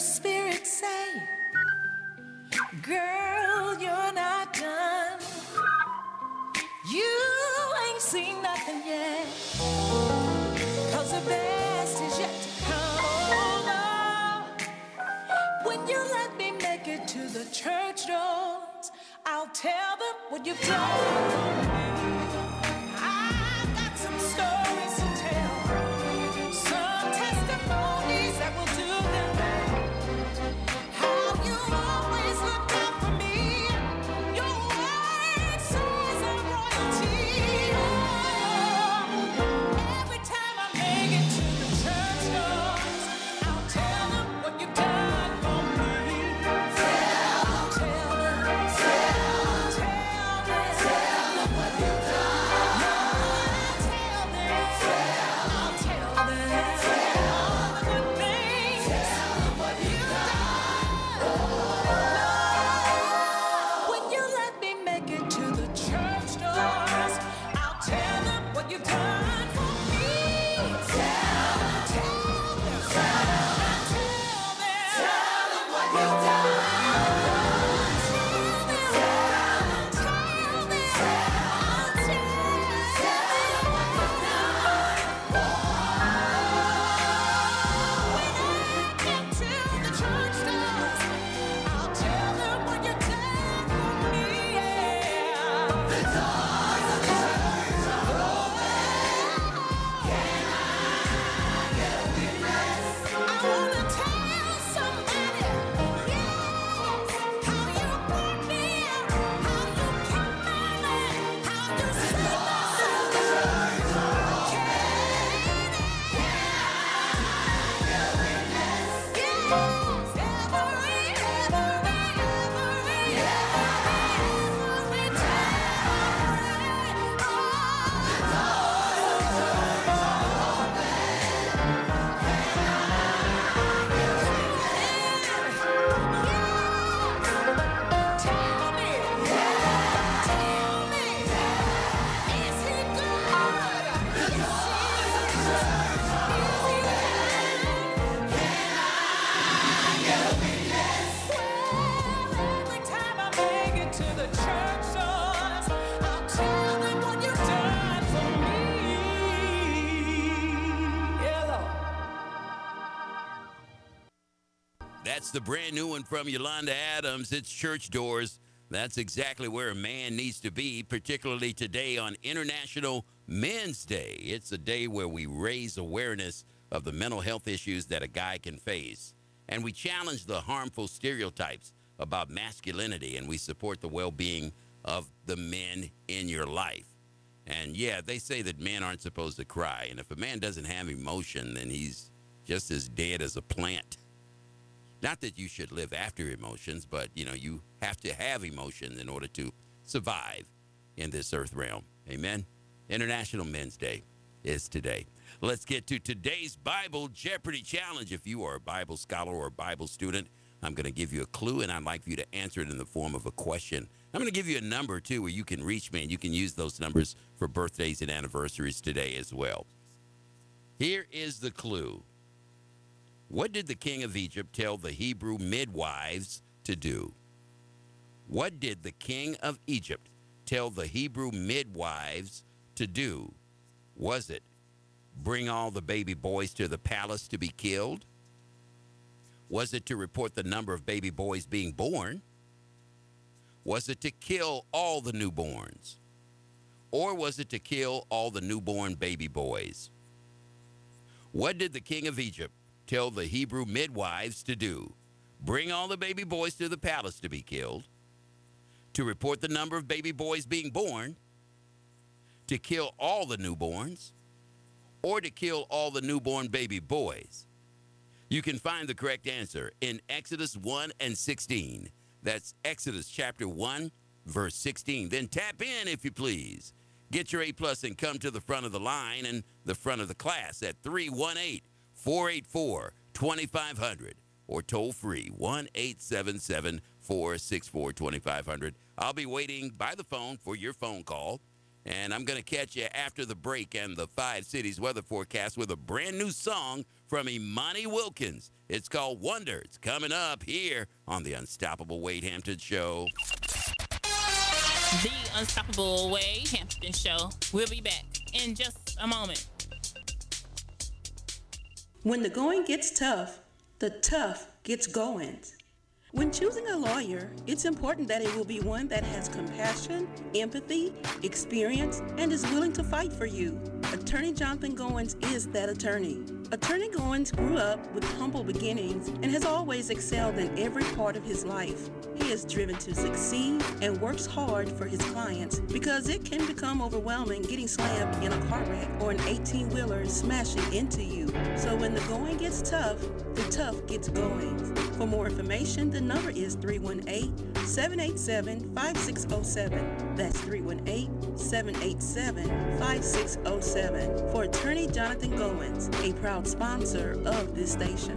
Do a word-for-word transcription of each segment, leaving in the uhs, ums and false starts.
spirit say, girl, you're not done. You ain't seen nothing yet, 'cause the best is yet to come. Oh, Lord, when you let me make it to the church doors, I'll tell them what you've done. I've got some stories to tell, some testimonies that will do them. How you always looked out for me. Your word says I'm royalty. Oh, every time I make it to the church doors, I'll tell them what you've done for me. I'll tell them, tell them, tell them what you've done. I'll tell them, I'll tell them all the good things. Tell them what you've done. When you let me make it to the church doors, I'll tell them what you've done for me. Tell them, tell them, tell them, tell them what you've done. Tell them, tell them, tell them what you've done. When I get to the church doors, I'll tell them what you've done for me. The doors of the church are open. Can I get a witness? I wanna tell somebody, yes, how you brought me out, how you kept my life, how you saved my soul. The church are open. Can I get a witness? Yes, every, every, every, every time. Tell me, tell me, is he good? Yes, he is. Is he kind? Well, every time I make it to the church doors, I'll tell them what you've done for me. Yeah, Lord. That's the brand new one from Yolanda Adams. It's Church Doors. That's exactly where a man needs to be, particularly today on International Men's Day. It's a day where we raise awareness of the mental health issues that a guy can face. And we challenge the harmful stereotypes about masculinity, and we support the well-being of the men in your life. And yeah, they say that men aren't supposed to cry. And if a man doesn't have emotion, then he's just as dead as a plant. Not that you should live after emotions, but, you know, you have to have emotions in order to survive in this earth realm. Amen? International Men's Day is today. Let's get to today's Bible Jeopardy Challenge. If you are a Bible scholar or a Bible student, I'm going to give you a clue, and I'd like for you to answer it in the form of a question. I'm going to give you a number, too, where you can reach me, and you can use those numbers for birthdays and anniversaries today as well. Here is the clue. What did the king of Egypt tell the Hebrew midwives to do? What did the king of Egypt tell the Hebrew midwives to do? Was it bring all the baby boys to the palace to be killed? Was it to report the number of baby boys being born? Was it to kill all the newborns? Or was it to kill all the newborn baby boys? What did the king of Egypt tell the Hebrew midwives to do? Bring all the baby boys to the palace to be killed, to report the number of baby boys being born, to kill all the newborns, or to kill all the newborn baby boys? You can find the correct answer in Exodus one and sixteen. That's Exodus chapter one, verse sixteen. Then tap in, if you please. Get your A plus and come to the front of the line and the front of the class at three one eight, four eight four, two five zero zero or toll free one eight seven seven, four six four, two five zero zero. I'll be waiting by the phone for your phone call, and I'm going to catch you after the break and the Five Cities weather forecast with a brand new song from Imani Wilkins. It's called Wonder. It's coming up here on the Unstoppable Wade Hampton Show. The Unstoppable Wade Hampton Show. We'll be back in just a moment. When the going gets tough, the tough gets going. When choosing a lawyer, it's important that it will be one that has compassion, empathy, experience, and is willing to fight for you. Attorney Jonathan Goins is that attorney. Attorney Goins grew up with humble beginnings and has always excelled in every part of his life. He is driven to succeed and works hard for his clients because it can become overwhelming getting slammed in a car wreck or an eighteen-wheeler smashing into you. So when the going gets tough, the tough gets going. For more information, the number is three one eight, seven eight seven, five six zero seven. That's three one eight, seven eight seven, five six zero seven. For Attorney Jonathan Goins, a proud sponsor of this station.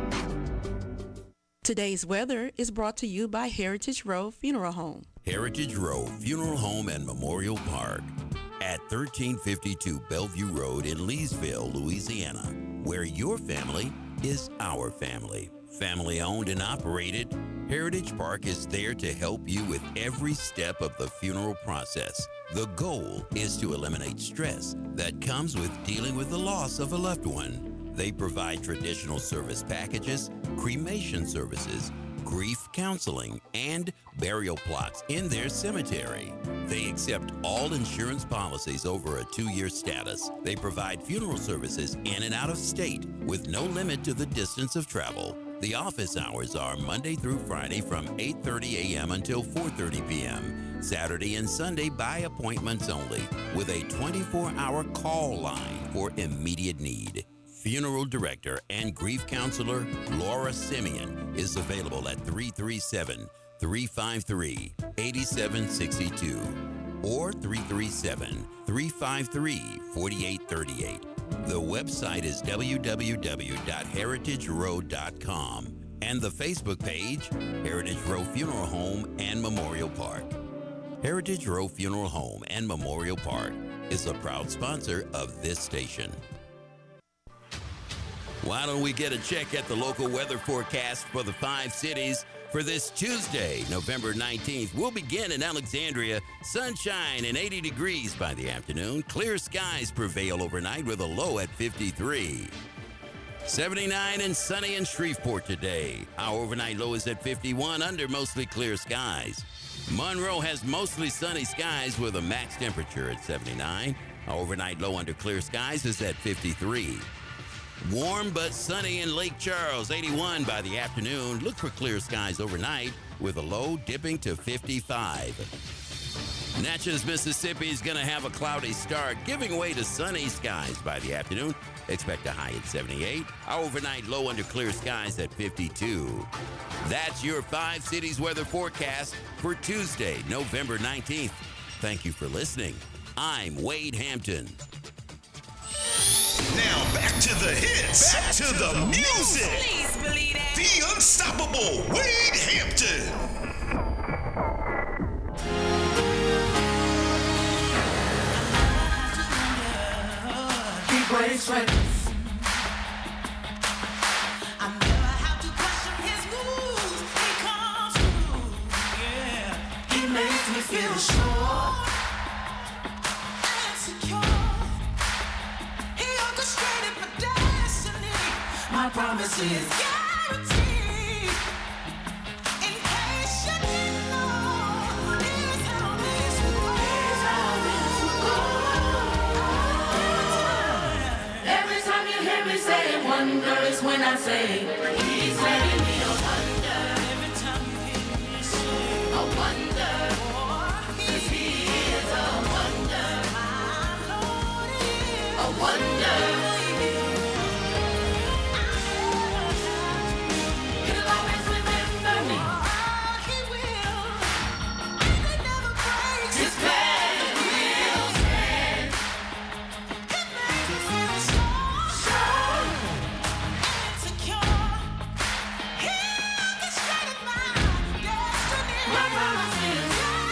Today's weather is brought to you by Heritage Row Funeral Home. Heritage Row Funeral Home and Memorial Park at thirteen fifty-two Bellevue Road in Leesville, Louisiana, where your family is our family. Family owned and operated, Heritage Park is there to help you with every step of the funeral process. The goal is to eliminate stress that comes with dealing with the loss of a loved one. They provide traditional service packages, cremation services, grief counseling, and burial plots in their cemetery. They accept all insurance policies over a two-year status. They provide funeral services in and out of state with no limit to the distance of travel. The office hours are Monday through Friday from eight thirty a.m. until four thirty p.m., Saturday and Sunday by appointments only, with a twenty-four hour call line for immediate need. Funeral Director and Grief Counselor Laura Simeon is available at three three seven, three five three, eight seven six two or three three seven, three five three, four eight three eight. The website is w w w dot heritage row dot com and the Facebook page, Heritage Row Funeral Home and Memorial Park. Heritage Row Funeral Home and Memorial Park is a proud sponsor of this station. Why don't we get a check at the local weather forecast for the five cities for this Tuesday, November nineteenth? We'll begin in Alexandria. Sunshine and eighty degrees by the afternoon. Clear skies prevail overnight with a low at fifty-three. seventy-nine and sunny in Shreveport today. Our overnight low is at fifty-one under mostly clear skies. Monroe has mostly sunny skies with a max temperature at seventy-nine. Our overnight low under clear skies is at fifty-three. Warm but sunny in Lake Charles, eighty-one by the afternoon. Look for clear skies overnight with a low dipping to fifty-five. Natchez, Mississippi is going to have a cloudy start, giving way to sunny skies by the afternoon. Expect a high at seventy-eight. Our overnight low under clear skies at fifty-two. That's your five cities weather forecast for Tuesday, November nineteenth. Thank you for listening. I'm Wade Hampton. Now back to the hits, back to the music. Please believe it. The Unstoppable Wade Hampton. He breaks records. I never have to question his moves. He comes through. Yeah. He makes me feel sure and secure. He orchestrated my destiny. My promise is guaranteed. In case you didn't know, here's how this will go. Here's how this will go. Every time you hear me say wonder is when I say he's letting me a wonder. Every time you hear me say a wonder, 'cause he is a wonder. A wonder. He'll always remember me. He will. And he never breaks his plan. Will stand. He makes me feel strong and secure. He orchestrated my destiny. My promise is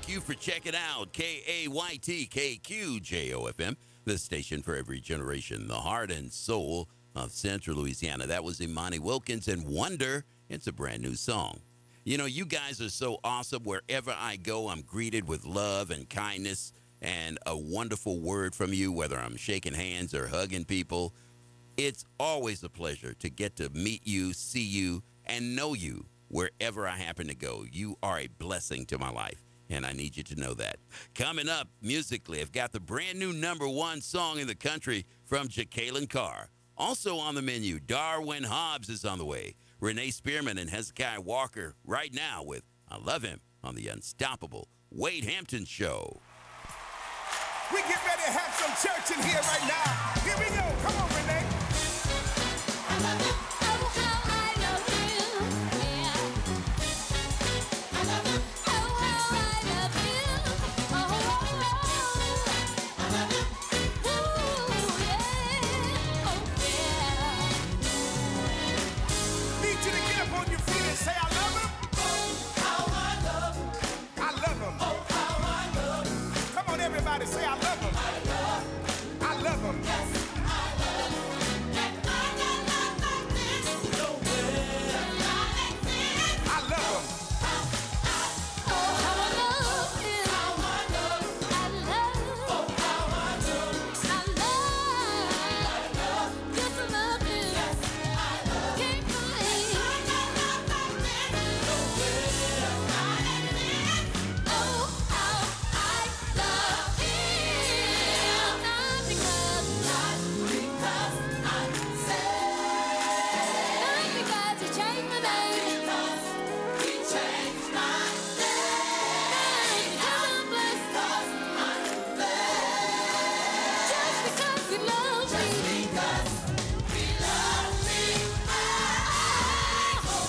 you for checking out K A Y T K Q J O F M, the station for every generation, the heart and soul of Central Louisiana. That was Imani Wilkins and Wonder. It's a brand new song. You know, you guys are so awesome. Wherever I go, I'm greeted with love and kindness and a wonderful word from you, whether I'm shaking hands or hugging people. It's always a pleasure to get to meet you, see you, and know you wherever I happen to go. You are a blessing to my life, and I need you to know that. Coming up musically, I've got the brand new number one song in the country from Jacqueline Carr. Also on the menu, Darwin Hobbs is on the way. Renee Spearman and Hezekiah Walker right now with I Love Him on the unstoppable Wade Hampton Show. We get ready to have some church in here right now. Here we go.